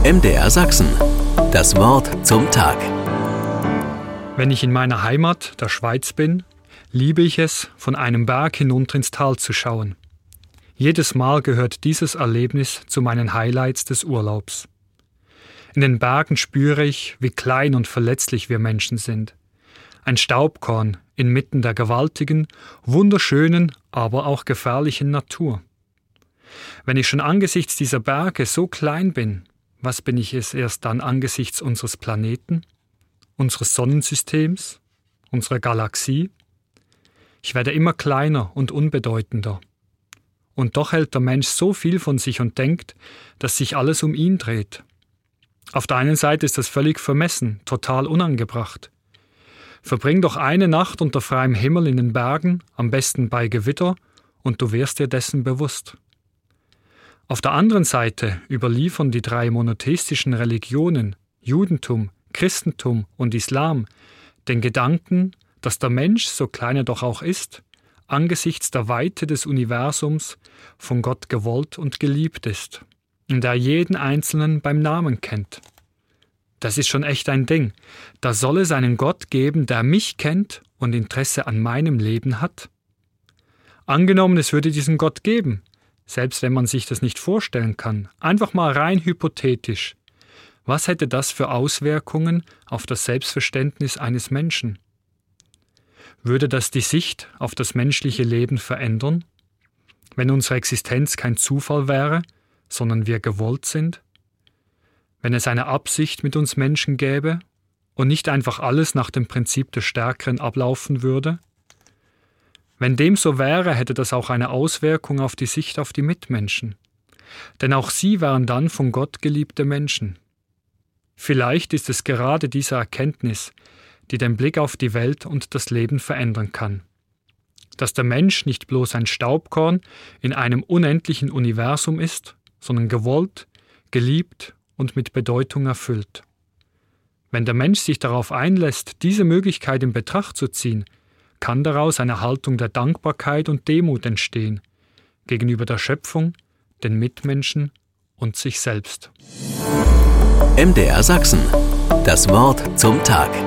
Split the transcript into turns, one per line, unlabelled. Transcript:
MDR Sachsen. Das Wort zum Tag.
Wenn ich in meiner Heimat, der Schweiz, bin, liebe ich es, von einem Berg hinunter ins Tal zu schauen. Jedes Mal gehört dieses Erlebnis zu meinen Highlights des Urlaubs. In den Bergen spüre ich, wie klein und verletzlich wir Menschen sind. Ein Staubkorn inmitten der gewaltigen, wunderschönen, aber auch gefährlichen Natur. Wenn ich schon angesichts dieser Berge so klein bin, was bin ich es erst dann angesichts unseres Planeten, unseres Sonnensystems, unserer Galaxie? Ich werde immer kleiner und unbedeutender. Und doch hält der Mensch so viel von sich und denkt, dass sich alles um ihn dreht. Auf der einen Seite ist das völlig vermessen, total unangebracht. Verbring doch eine Nacht unter freiem Himmel in den Bergen, am besten bei Gewitter, und du wirst dir dessen bewusst. Auf der anderen Seite überliefern die 3 monotheistischen Religionen, Judentum, Christentum und Islam, den Gedanken, dass der Mensch, so klein er doch auch ist, angesichts der Weite des Universums von Gott gewollt und geliebt ist, und er jeden Einzelnen beim Namen kennt. Das ist schon echt ein Ding. Da soll es einen Gott geben, der mich kennt und Interesse an meinem Leben hat. Angenommen, es würde diesen Gott geben, selbst wenn man sich das nicht vorstellen kann, einfach mal rein hypothetisch. Was hätte das für Auswirkungen auf das Selbstverständnis eines Menschen? Würde das die Sicht auf das menschliche Leben verändern? Wenn unsere Existenz kein Zufall wäre, sondern wir gewollt sind? Wenn es eine Absicht mit uns Menschen gäbe und nicht einfach alles nach dem Prinzip des Stärkeren ablaufen würde? Wenn dem so wäre, hätte das auch eine Auswirkung auf die Sicht auf die Mitmenschen. Denn auch sie wären dann von Gott geliebte Menschen. Vielleicht ist es gerade diese Erkenntnis, die den Blick auf die Welt und das Leben verändern kann. Dass der Mensch nicht bloß ein Staubkorn in einem unendlichen Universum ist, sondern gewollt, geliebt und mit Bedeutung erfüllt. Wenn der Mensch sich darauf einlässt, diese Möglichkeit in Betracht zu ziehen, kann daraus eine Haltung der Dankbarkeit und Demut entstehen, gegenüber der Schöpfung, den Mitmenschen und sich selbst.
MDR Sachsen. Das Wort zum Tag.